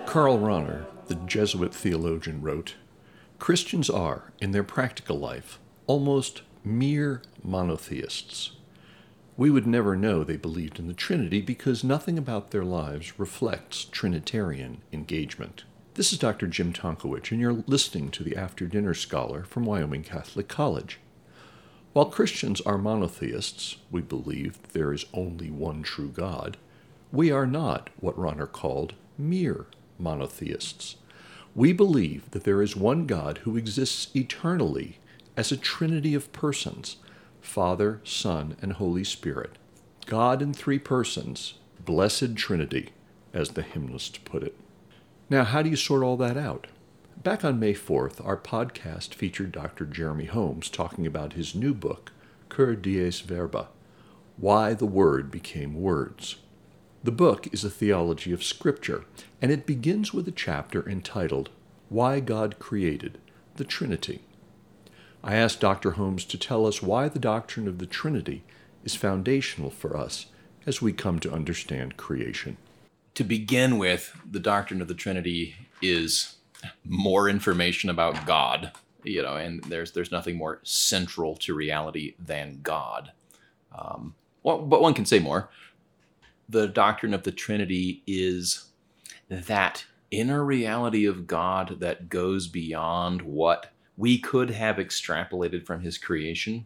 Karl Rahner, the Jesuit theologian, wrote, "Christians are, in their practical life, almost mere monotheists. We would never know they believed in the Trinity because nothing about their lives reflects Trinitarian engagement." This is Dr. Jim Tonkowich, and you're listening to the After Dinner Scholar from Wyoming Catholic College. While Christians are monotheists, we believe there is only one true God, we are not what Rahner called mere monotheists. We believe that there is one God who exists eternally as a trinity of persons, Father, Son, and Holy Spirit. God in three persons, blessed Trinity, as the hymnist put it. Now, how do you sort all that out? Back on May 4th, our podcast featured Dr. Jeremy Holmes talking about his new book, Cur Dies Verba, Why the Word Became Words. The book is a theology of Scripture, and it begins with a chapter entitled, Why God Created the Trinity. I asked Dr. Holmes to tell us why the doctrine of the Trinity is foundational for us as we come to understand creation. To begin with, the doctrine of the Trinity is more information about God, and there's nothing more central to reality than God. But one can say more. The doctrine of the Trinity is that inner reality of God that goes beyond what we could have extrapolated from his creation.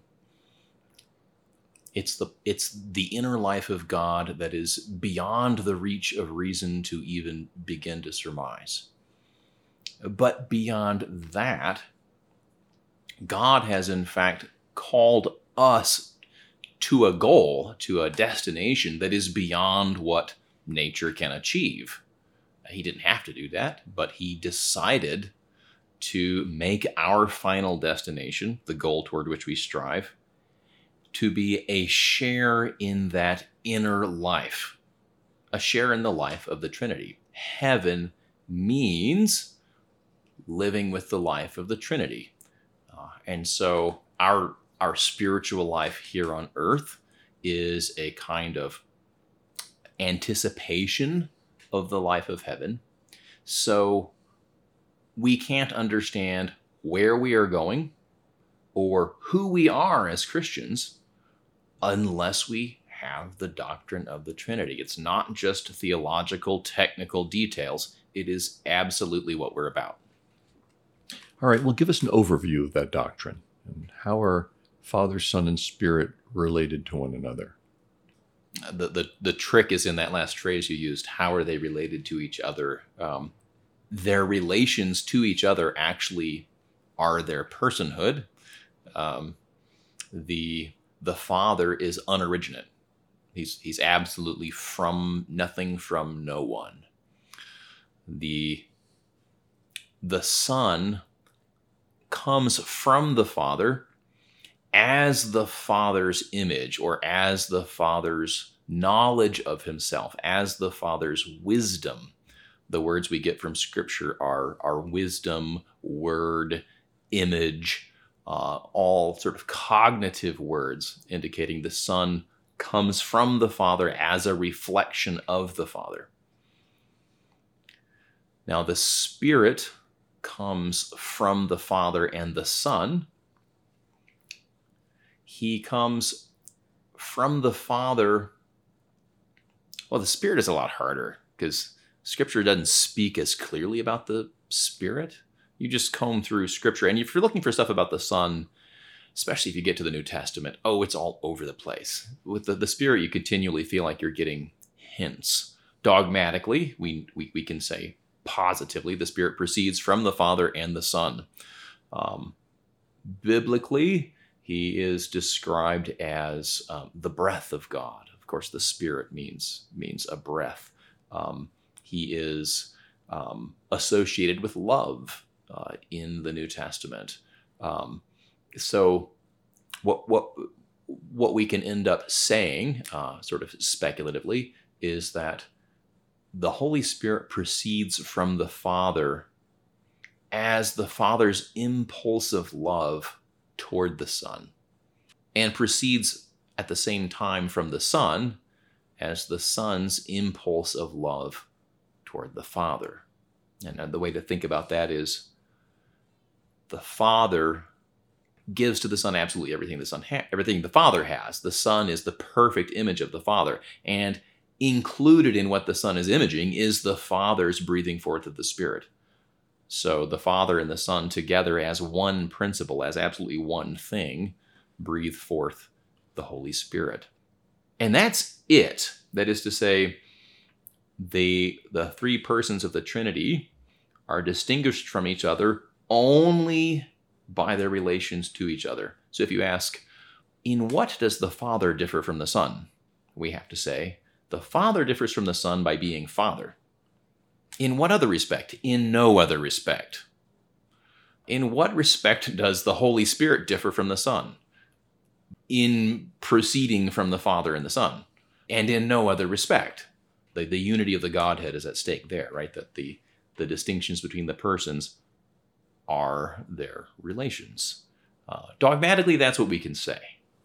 It's the inner life of God that is beyond the reach of reason to even begin to surmise. But beyond that, God has in fact called us to a goal, to a destination that is beyond what nature can achieve. He didn't have to do that, but he decided to make our final destination, the goal toward which we strive, to be a share in that inner life, a share in the life of the Trinity. Heaven means living with the life of the Trinity. And so our spiritual life here on earth is a kind of anticipation of the life of heaven. So we can't understand where we are going or who we are as Christians unless we have the doctrine of the Trinity. It's not just theological, technical details. It is absolutely what we're about. All right, well, give us an overview of that doctrine. And how are Father, Son, and Spirit related to one another? The trick is in that last phrase you used. How are they related to each other? Their relations to each other actually are their personhood. The Father is unoriginate. He's absolutely from nothing, from no one. The Son comes from the Father as the Father's image, or as the Father's knowledge of himself, as the Father's wisdom. The words we get from Scripture are wisdom, word, image, all sort of cognitive words indicating the Son comes from the Father as a reflection of the Father. Now, the Spirit comes from the Father and the Son. He comes from the Father. Well, the Spirit is a lot harder because Scripture doesn't speak as clearly about the Spirit. You just comb through Scripture, and if you're looking for stuff about the Son, especially if you get to the New Testament, it's all over the place. With the Spirit, you continually feel like you're getting hints. Dogmatically, we can say positively the Spirit proceeds from the Father and the Son. Biblically, he is described as the breath of God. Of course, the Spirit means a breath. He is associated with love in the New Testament. So what we can end up saying, sort of speculatively, is that the Holy Spirit proceeds from the Father as the Father's impulse of love toward the Son, and proceeds at the same time from the Son as the Son's impulse of love toward the Father. And the way to think about that is the Father gives to the Son absolutely everything everything the Father has. The Son is the perfect image of the Father. And included in what the Son is imaging is the Father's breathing forth of the Spirit. So the Father and the Son together as one principle, as absolutely one thing, breathe forth the Holy Spirit. And that's it. That is to say, the three persons of the Trinity are distinguished from each other only by their relations to each other. So if you ask, in what does the Father differ from the Son? We have to say, the Father differs from the Son by being Father. In what other respect? In no other respect. In what respect does the Holy Spirit differ from the Son? In proceeding from the Father and the Son. And in no other respect. The unity of the Godhead is at stake there, right? That the distinctions between the persons are their relations. Dogmatically, that's what we can say.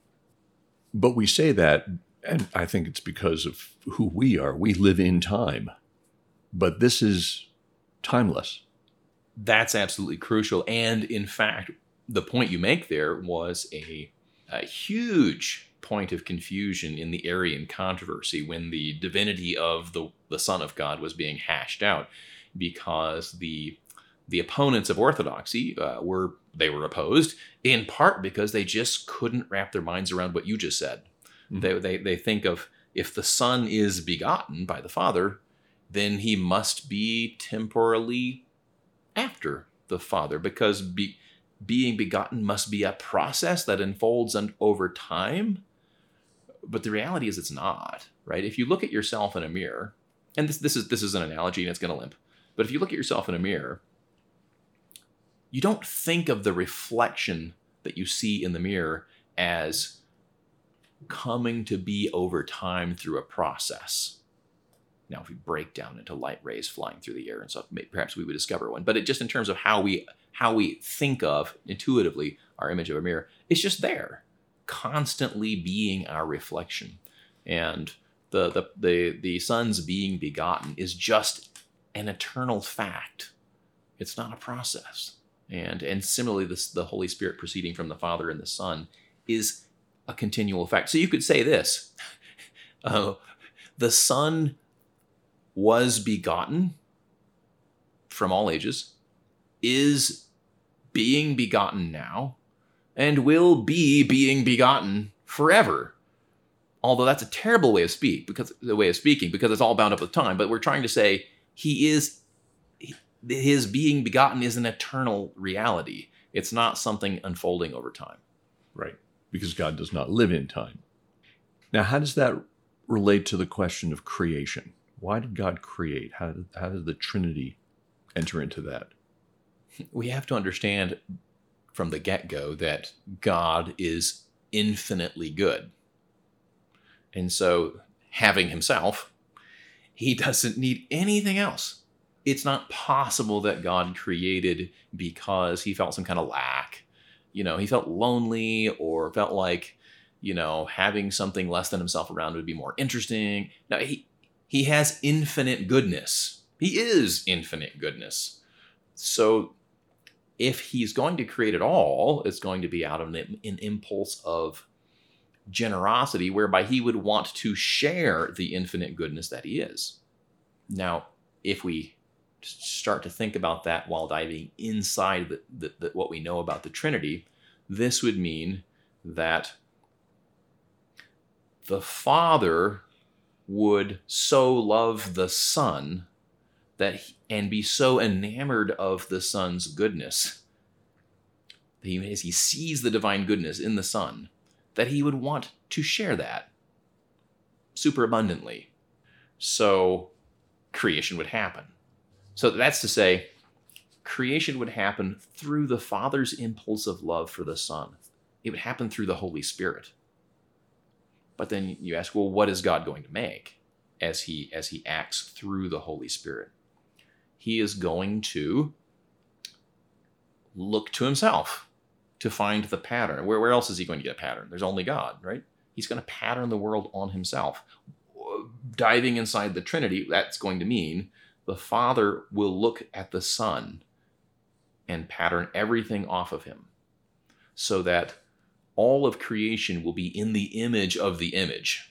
But we say that, and I think it's because of who we are. We live in time. But this is timeless. That's absolutely crucial. And in fact, the point you make there was a huge point of confusion in the Arian controversy when the divinity of the Son of God was being hashed out, because the opponents of orthodoxy were opposed in part because they just couldn't wrap their minds around what you just said. Mm-hmm. They think of, if the Son is begotten by the Father, then he must be temporally after the Father, because being begotten must be a process that unfolds over time. But the reality is it's not, right? If you look at yourself in a mirror, and this is an analogy and it's going to limp, but if you look at yourself in a mirror, you don't think of the reflection that you see in the mirror as coming to be over time through a process. Now, if we break down into light rays flying through the air and stuff, perhaps we would discover one. But just in terms of how we think of intuitively our image of a mirror, it's just there, constantly being our reflection. And the Son's being begotten is just an eternal fact. It's not a process. And similarly, the Holy Spirit proceeding from the Father and the Son is a continual fact. So you could say this: the Son was begotten from all ages, is being begotten now, and will be being begotten forever. Although that's a terrible way of speaking because it's all bound up with time. But we're trying to say his being begotten is an eternal reality. It's not something unfolding over time. Right, because God does not live in time. Now, how does that relate to the question of creation? Why did God create? How did the Trinity enter into that? We have to understand from the get-go that God is infinitely good. And so, having himself, he doesn't need anything else. It's not possible that God created because he felt some kind of lack. He felt lonely, or felt like, having something less than himself around would be more interesting. No, he has infinite goodness. He is infinite goodness. So if he's going to create it all, it's going to be out of an impulse of generosity, whereby he would want to share the infinite goodness that he is. Now, if we start to think about that while diving inside what we know about the Trinity, this would mean that the Father would so love the Son and be so enamored of the Son's goodness, as he sees the divine goodness in the Son, that he would want to share that superabundantly. So creation would happen. So that's to say, creation would happen through the Father's impulse of love for the Son. It would happen through the Holy Spirit. But then you ask, well, what is God going to make as he acts through the Holy Spirit? He is going to look to himself to find the pattern. Where else is he going to get a pattern? There's only God, right? He's going to pattern the world on himself. Diving inside the Trinity, that's going to mean the Father will look at the Son and pattern everything off of him so that all of creation will be in the image of the image.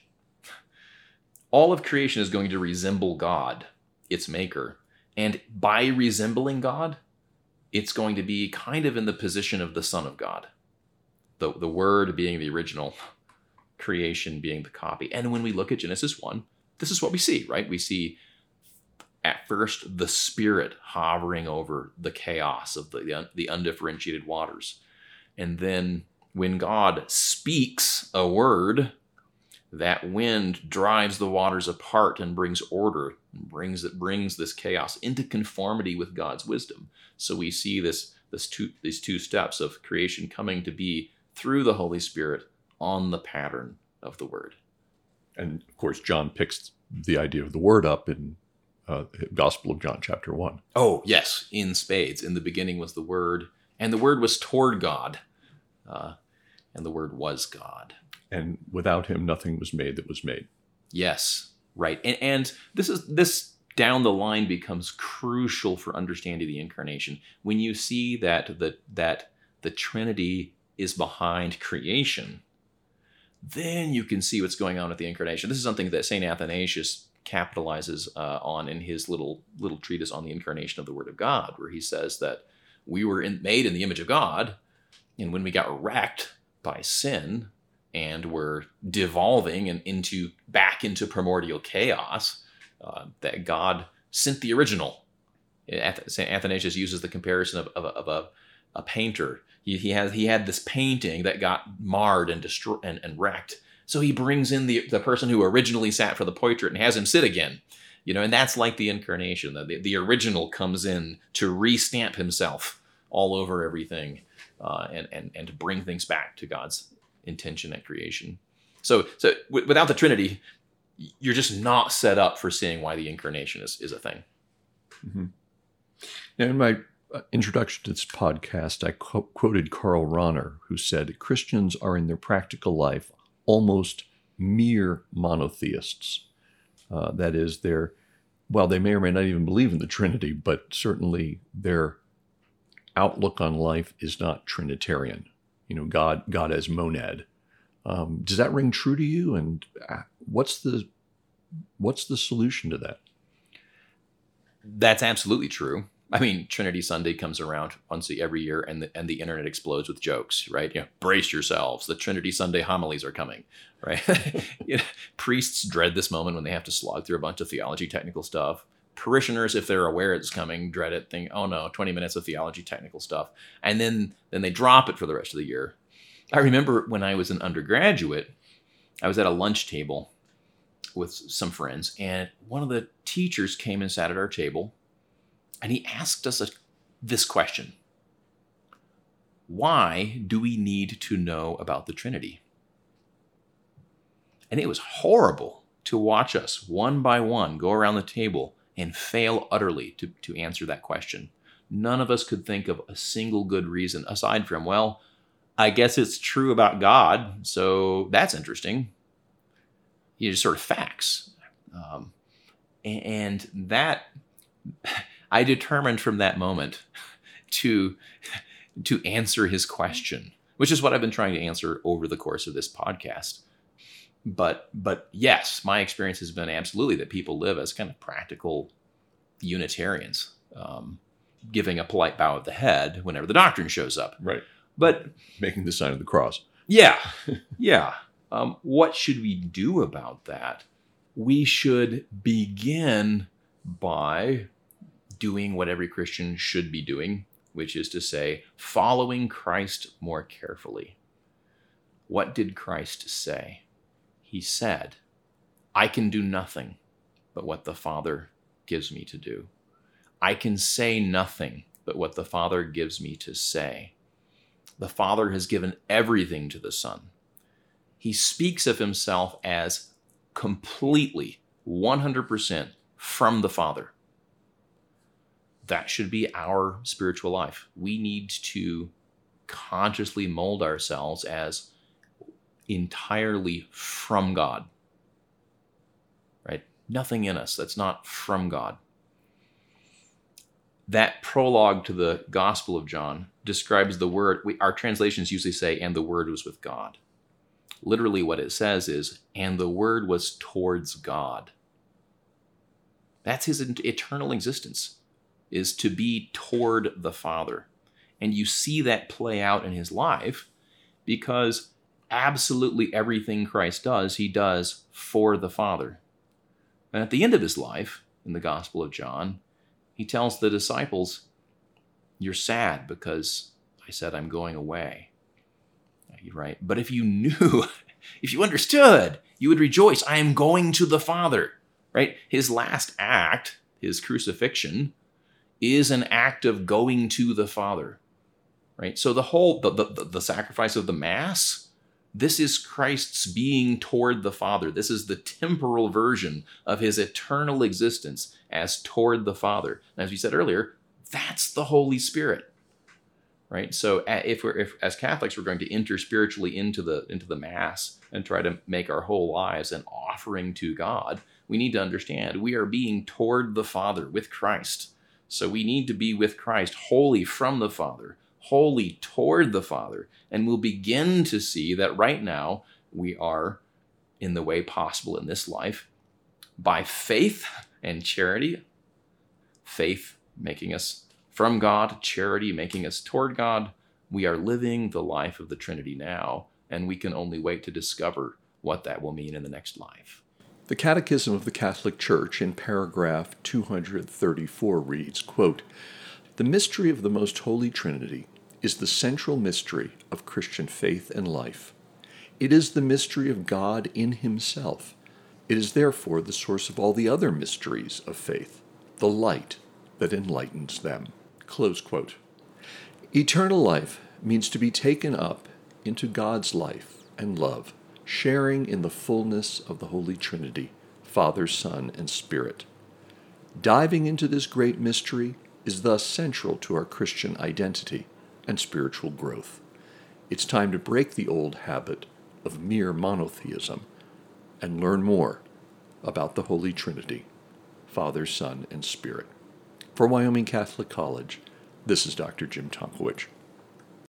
All of creation is going to resemble God, its maker. And by resembling God, it's going to be kind of in the position of the Son of God. The Word being the original, creation being the copy. And when we look at Genesis 1, this is what we see, right? We see at first the Spirit hovering over the chaos of the undifferentiated waters. And then when God speaks a word, that wind drives the waters apart and brings order, and brings this chaos into conformity with God's wisdom. So we see these two steps of creation coming to be through the Holy Spirit on the pattern of the Word. And of course, John picks the idea of the Word up in Gospel of John, chapter 1. Oh, yes, in spades. In the beginning was the Word, and the Word was toward God, and the Word was God. And without him, nothing was made that was made. Yes, right. And this down the line becomes crucial for understanding the incarnation. When you see that the Trinity is behind creation, then you can see what's going on with the incarnation. This is something that St. Athanasius capitalizes on in his little treatise on the incarnation of the Word of God, where he says that we were made in the image of God, and when we got wrecked by sin and were devolving and back into primordial chaos, that God sent the original. St. Athanasius uses the comparison of a painter. He had this painting that got marred and destroyed and wrecked. So he brings in the person who originally sat for the portrait and has him sit again. And that's like the incarnation. The original comes in to restamp himself all over everything and to bring things back to God's intention at creation. So without the Trinity, you're just not set up for seeing why the incarnation is a thing. Mm-hmm. Now, in my introduction to this podcast, I quoted Karl Rahner, who said, Christians are in their practical life almost mere monotheists. That is, while they may or may not even believe in the Trinity, but certainly their outlook on life is not Trinitarian. God as monad. Does that ring true to you? And what's the solution to that? That's absolutely true. I mean, Trinity Sunday comes around once every year, and the internet explodes with jokes, right? Brace yourselves. The Trinity Sunday homilies are coming, right? Priests dread this moment when they have to slog through a bunch of theology technical stuff. Parishioners, if they're aware it's coming, dread it, think, oh no, 20 minutes of theology technical stuff. And then they drop it for the rest of the year. I remember when I was an undergraduate, I was at a lunch table with some friends, and one of the teachers came and sat at our table, and he asked us this question: why do we need to know about the Trinity? And it was horrible to watch us one by one go around the table and fail utterly to answer that question. None of us could think of a single good reason aside from, well, I guess it's true about God, so that's interesting. Just sort of facts. And that, I determined from that moment to answer his question, which is what I've been trying to answer over the course of this podcast. But yes, my experience has been absolutely that people live as kind of practical Unitarians, giving a polite bow of the head whenever the doctrine shows up. Right. But making the sign of the cross. Yeah. Yeah. What should we do about that? We should begin by doing what every Christian should be doing, which is to say, following Christ more carefully. What did Christ say? He said, I can do nothing but what the Father gives me to do. I can say nothing but what the Father gives me to say. The Father has given everything to the Son. He speaks of himself as completely, 100% from the Father. That should be our spiritual life. We need to consciously mold ourselves as entirely from God. Right? Nothing in us that's not from God. That prologue to the Gospel of John describes the Word. Our translations usually say, and the Word was with God. Literally what it says is, and the Word was towards God. That's his eternal existence, is to be toward the Father. And you see that play out in his life because absolutely everything Christ does, he does for the Father. And at the end of his life, in the Gospel of John, he tells the disciples, you're sad because I said I'm going away. Right? But if you knew, if you understood, you would rejoice. I am going to the Father. Right? His last act, his crucifixion, is an act of going to the Father. Right? So the sacrifice of the Mass, this is Christ's being toward the Father. This is the temporal version of his eternal existence as toward the Father. And as we said earlier, that's the Holy Spirit. Right? So if as Catholics we're going to enter spiritually into the Mass and try to make our whole lives an offering to God, we need to understand we are being toward the Father with Christ. So we need to be with Christ wholly from the Father, wholly toward the Father, and we'll begin to see that right now we are, in the way possible in this life, by faith and charity, faith making us from God, charity making us toward God, we are living the life of the Trinity now, and we can only wait to discover what that will mean in the next life. The Catechism of the Catholic Church in paragraph 234 reads, quote, "The mystery of the Most Holy Trinity is the central mystery of Christian faith and life. It is the mystery of God in himself. It is therefore the source of all the other mysteries of faith, the light that enlightens them." Close quote. Eternal life means to be taken up into God's life and love, sharing in the fullness of the Holy Trinity, Father, Son, and Spirit. Diving into this great mystery is thus central to our Christian identity and spiritual growth. It's time to break the old habit of mere monotheism and learn more about the Holy Trinity, Father, Son, and Spirit. For Wyoming Catholic College, this is Dr. Jim Tomkowicz.